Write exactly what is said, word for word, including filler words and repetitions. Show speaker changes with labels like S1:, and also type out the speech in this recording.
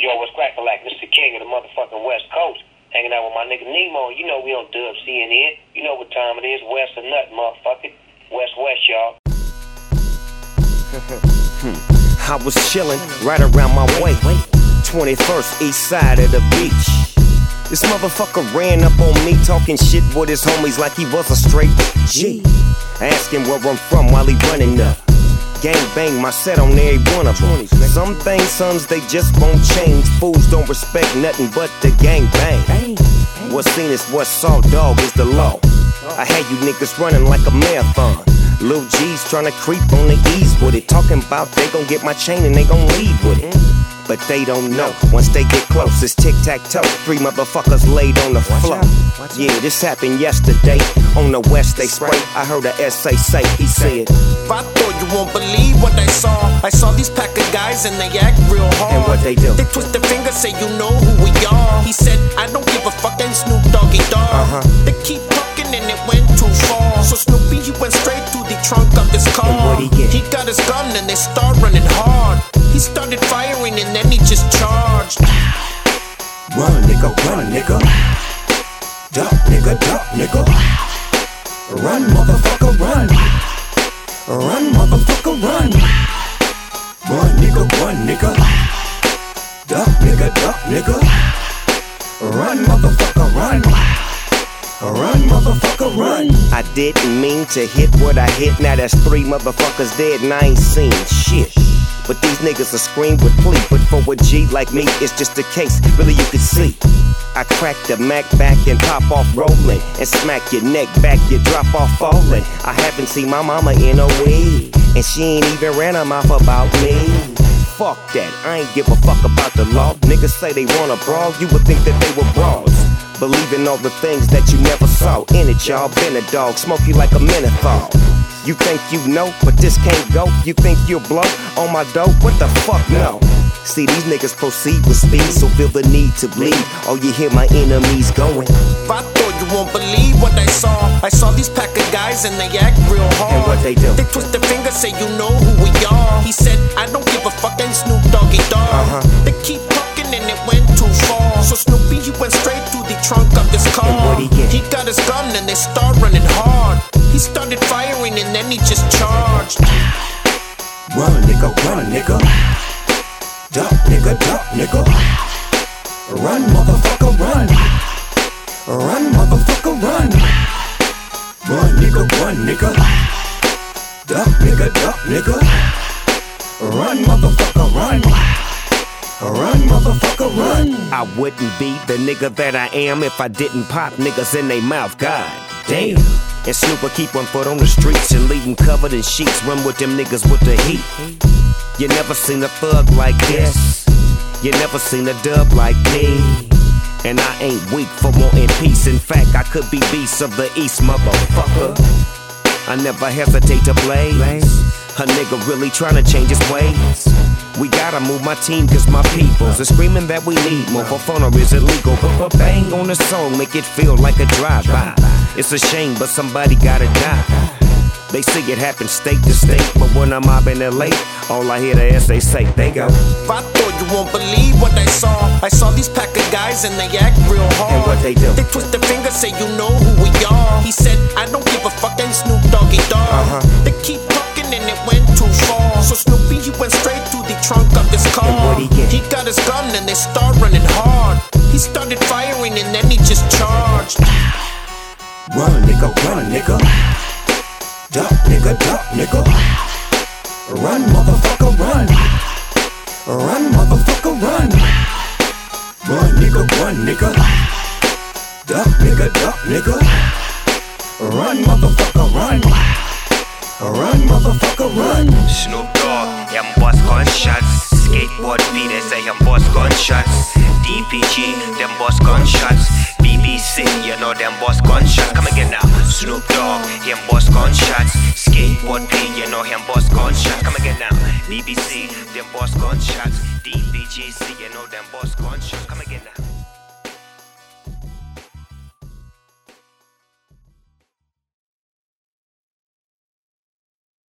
S1: Yo, what's crackin' like? Mister King of the motherfucking West Coast. Hanging out with my nigga Nemo. You know we on Dub C N N. You know what time it is. West or nothing, motherfucker. West, West, y'all.
S2: I was chillin' right around my way. twenty-first east side of the beach. This motherfucker ran up on me talking shit with his homies like he was a straight G. Asking where I'm from while he running up. Gang bang my set on every one of them. Some things, sons, they just won't change. Fools don't respect nothing but the gang bang. What's seen is what's saw, dog, is the law. I had you niggas running like a marathon. Lil G's tryna creep on the ease with it. Talking about they gon' get my chain and they gon' leave with it. But they don't know, once they get close, it's tic-tac-toe. Three motherfuckers laid on the floor. Yeah, this happened yesterday. On the west they spray. I heard a S A say, he said,
S3: I thought you won't believe what I saw. I saw these pack of guys and they act real hard.
S2: And what they do?
S3: They twist their fingers, say you know who we are. He said, I don't give a fuck, and Snoop Doggy Dogg.
S2: Uh-huh.
S3: They keep talking and it went too far. So Snoopy, he went straight to the trunk of his car.
S2: And what'd he get?
S3: He got his gun and they start running hard. He started firing and then he just charged.
S2: Run, nigga, run, nigga. Duck, nigga, duck, nigga. Run, motherfucker, run. Run, motherfucker, run. Run, nigga, run, nigga. Duck, nigga, duck, nigga. Run, motherfucker, run. Run, motherfucker, run. I didn't mean to hit what I hit. Now that's three motherfuckers dead and I ain't seen shit. But these niggas will scream with plea. But for a G like me, it's just a case. Really, you can see. I crack the Mac back and pop off rolling. And smack your neck back, you drop off falling. I haven't seen my mama in a week. And she ain't even ran her mouth about me. Fuck that, I ain't give a fuck about the law. Niggas say they wanna brawl, you would think that they were broads. Believing all the things that you never saw. In it, y'all, been a dog, smoke you like a menthol. You think you know, but this can't go. You think you'll blow on my dope? What the fuck, no. See, these niggas proceed with speed, so feel the need to bleed. Oh, you hear my enemies going.
S3: I thought you won't believe what I saw. I saw these pack of guys and they act real hard.
S2: And what they do?
S3: They twist their fingers, say you know who we are. He said, I don't give a fuck, and Snoop Doggy Dogg.
S2: Uh-huh.
S3: They keep talking and it went too far. So Snoopy, he went straight to the trunk of his car.
S2: And what'd he get?
S3: He got his gun and they start running hard. He started firing and then he just charged.
S2: Run, nigga, run, nigga. Duck, nigga, duck, nigga. Run, motherfucker, run. Run, motherfucker, run. Run, nigga, run, nigga. Duck, nigga, duck, nigga. Run, motherfucker, run. Run, motherfucker, run. I wouldn't be the nigga that I am if I didn't pop niggas in they mouth. God damn. And Snoop will keep one foot on the streets and leave them covered in sheets. Run with them niggas with the heat. You never seen a thug like this. You never seen a dub like me. And I ain't weak for wanting peace. In fact, I could be beast of the east, motherfucker. I never hesitate to blaze. A nigga really tryna change his ways. We gotta move my team cause my peoples are screaming that we need more. For fun or is illegal? But bang on the song, make it feel like a drive-by. It's a shame, but somebody gotta die. They see it happen state to state, but when I'm mobbing L A, all I hear the S A say, they go.
S3: I thought you won't believe what I saw. I saw these pack of guys and they act real hard.
S2: And what they do?
S3: They twist their fingers, say you know who we are. He said, I don't give a fuck, and Snoop Doggy Dogg.
S2: Uh-huh.
S3: They keep talking and it went too far. So Snoopy, he went straight to the trunk of his car.
S2: And what'd he get?
S3: He got his gun and they start running hard. He started firing and then he just charged.
S2: Run, nigga, run, nigga. Duck, nigga, duck, nigga. Run, motherfucker, run. Run, motherfucker, run. Run, nigga, run, nigga. Duck, nigga, duck, nigga. Run, motherfucker, run. Run, motherfucker, run.
S4: Snoop Dogg, him boss gunshots. Skateboard B, they say him boss gunshots. D P G, them boss gunshots. B B C, you know them boss gunshots. Come again now. Snoop Dogg, him boss gunshots. Skateboard B, you know him boss gunshots. Come again now. B B C, them boss gunshots. D P G C, you know them boss gunshots. Come again now.